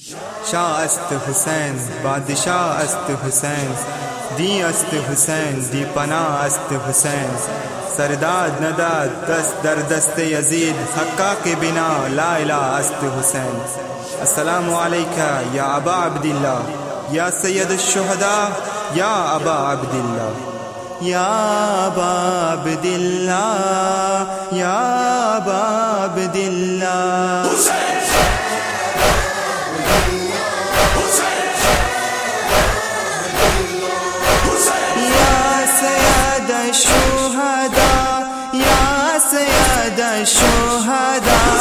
شاہ است حسین بادشاہ است حسین، دی است حسین دی پناہ است حسین، سرداد نداد دست در دست یزید، حقا کے بنا لا الہ است حسین۔ السلام علیکہ یا ابا عبداللہ یا سید الشہداء یا ابا عبداللہ، یا ابا عبداللہ یا ابا عبداللہ۔ الشهداء يا سيد الشهداء،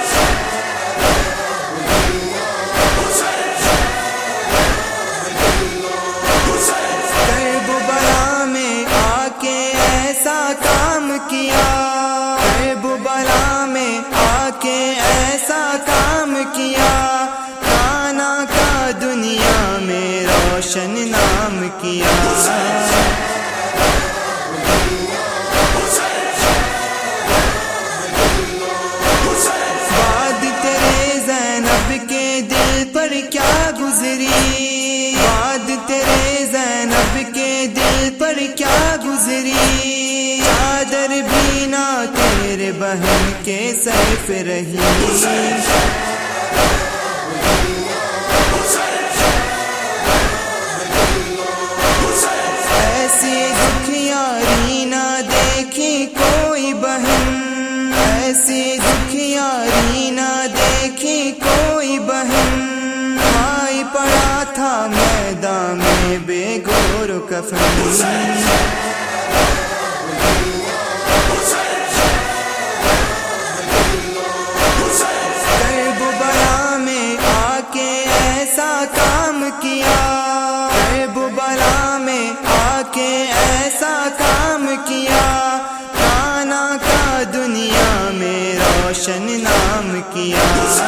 کربلا میں آ کے ایسا کام کیا، کربلا میں آ کے ایسا کام کیا، کانا کا دنیا میں روشن نام کیا۔ کیا گزری بات تیرے زینب کے دل پر کیا گزری، چادر بھی نہ تیرے بہن کے سر پہ رہی، ایسی دکھیاری نہ دیکھی کوئی بہن، ایسی دکھیاری نہ دیکھی کوئی بہن، پڑا تھا میدان میں بے گور کفن، کربلا میں آ کے ایسا کام کیا، کربلا میں آ کے ایسا کام کیا، کانا کا دنیا میں روشن نام کیا۔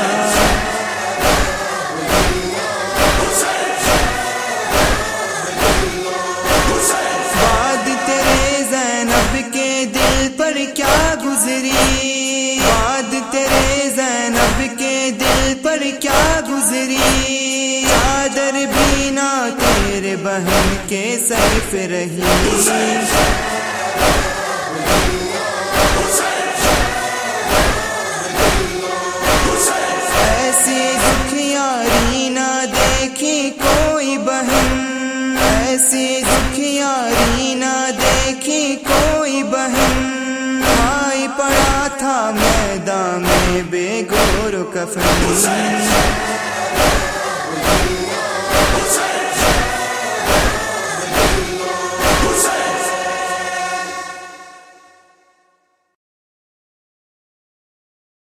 کیا گزری بات تیرے زینب کے دل پر کیا گزری، چادر بھی نہ تیرے بہن کے سر پہ رہی، ایسی دکھیاری نہ دیکھی کوئی بہن، ایسی دکھیاری نہ دیکھی کوئی بہن، پڑا تھا میدان میں بے گور کفن۔